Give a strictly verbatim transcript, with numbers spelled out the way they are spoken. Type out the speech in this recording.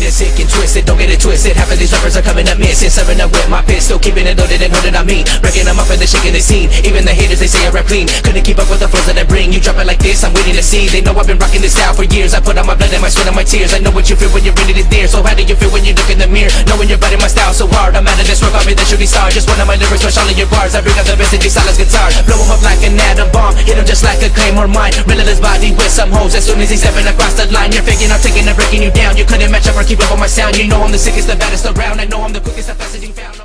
it sick and twisted, don't get it twisted. Half of these rappers are coming up missing, serving up with my pistol, keeping it loaded and holding on me, breaking them up and they're shaking the scene. Even the haters, they say I rap clean, couldn't keep up with the flows that I bring. You drop it like this, I'm waiting to see. They know I've been rocking this style for years. I put on my blood and my sweat and my tears. I know what you feel when you're in it is there. So how do you feel when you look in the mirror, knowing you're biting my style so hard? I'm out of this work, I'll be the shooting star. Just one of my lyrics, rush all of your bars. I bring out the best in these silence guitars, blow them up like an atom bomb, hit them just like a claymore mine. Riddle his body with some hoes as soon as he's stepping across the line. You're faking, I'm taking and breaking you down. You couldn't match up or keep up on my sound. You know I'm the sickest, the baddest around. I know I'm the quickest, the fastest you found.